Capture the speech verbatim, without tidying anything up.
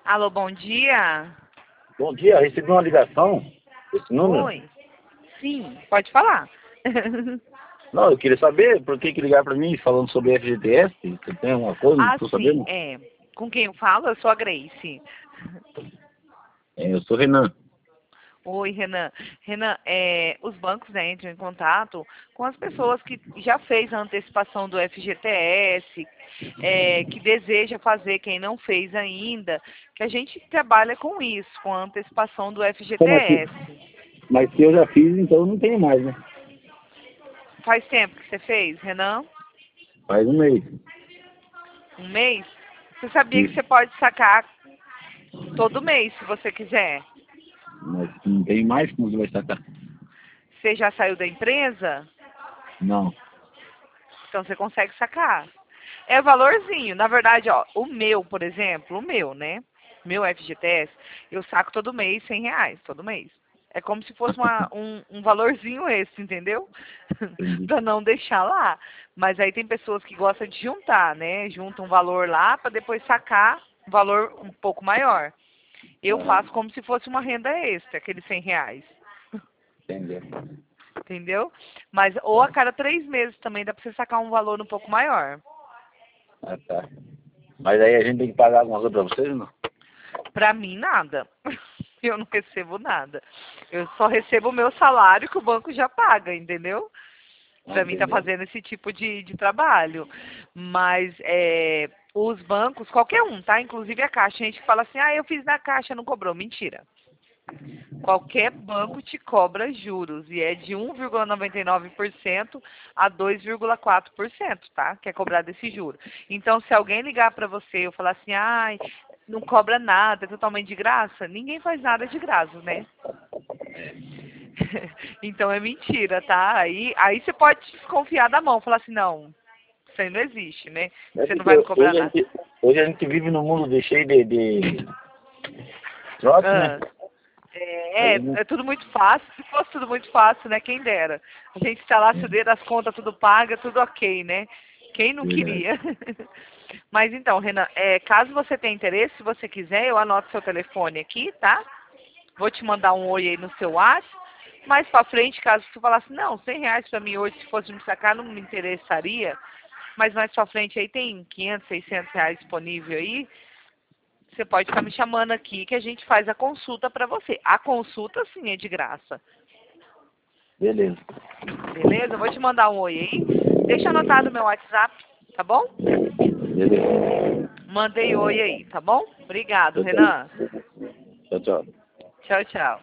Alô, bom dia. Bom dia, recebi uma ligação desse número. Oi. Sim, pode falar. Não, eu queria saber por que que ligaram para mim falando sobre F G T S. Você tem alguma coisa? Não Ah, estou sim, sabendo. é. Com quem eu falo? Eu sou a Grace. É, eu sou Renan. Oi, Renan. Renan, é, os bancos, né, entram em contato com as pessoas que já fez a antecipação do F G T S, é, que deseja fazer, quem não fez ainda, que a gente trabalha com isso, com a antecipação do Como assim? F G T S. Mas se eu já fiz, então não tenho mais, né? Faz tempo que você fez, Renan? Faz um mês. Um mês? Você sabia que Isso. você pode sacar todo mês, se você quiser? Mas não tem mais, como você vai sacar? Você já saiu da empresa? Não. Então você consegue sacar. É valorzinho. Na verdade, ó, o meu, por exemplo, o meu, né? Meu F G T S, eu saco todo mês cem reais, todo mês. É como se fosse uma, um, um valorzinho esse, entendeu? Entendi. Pra não deixar lá. Mas aí tem pessoas que gostam de juntar, né? Junta um valor lá pra depois sacar um valor um pouco maior. Eu Ah, faço como se fosse uma renda extra, aqueles cem reais. entendeu. Entendeu? Mas ou a Tá. cada três meses também dá pra você sacar um valor um pouco maior. Ah, tá. Mas aí a gente tem que pagar alguma coisa para vocês ou não? Pra mim, nada. Eu não recebo nada. Eu só recebo o meu salário que o banco já paga, entendeu? Ah, Pra mim tá entendeu. fazendo esse tipo de, de trabalho. Mas é, os bancos, qualquer um, tá? Inclusive a Caixa, a gente fala assim, ah, eu fiz na Caixa, não cobrou. Mentira. Qualquer banco te cobra juros e é de um vírgula noventa e nove por cento a dois vírgula quatro por cento, tá? Que é cobrado esse juro. Então, se alguém ligar para você e falar assim, ai, não cobra nada, é totalmente de graça, ninguém faz nada de graça, né? Então é mentira, tá? Aí, aí você pode desconfiar da mão, falar assim, não, isso aí não existe, né? É Você não porque vai me cobrar hoje a nada. gente, hoje a gente vive num mundo de cheio de, de trote, né? Ah. É, Aí não. é tudo muito fácil. Se fosse tudo muito fácil, né? Quem dera. A gente instalasse o dedo, as contas tudo paga, tudo ok, né? Quem não Verdade. queria? Mas então, Renan, é, caso você tenha interesse, se você quiser, eu anoto seu telefone aqui, tá? Vou te mandar um oi aí no seu WhatsApp. Mais pra frente, caso você falasse, não, cem reais pra mim hoje, se fosse me sacar, não me interessaria. Mas mais pra frente aí tem quinhentos, seiscentos reais disponível aí. Você pode estar me chamando aqui que a gente faz a consulta para você. A consulta, sim, é de graça. Beleza. Beleza? Eu vou te mandar um oi aí. Deixa anotado no meu WhatsApp, tá bom? Beleza. Mandei oi aí, tá bom? Obrigado, Tchau, tchau. Renan. Tchau, tchau. Tchau, tchau.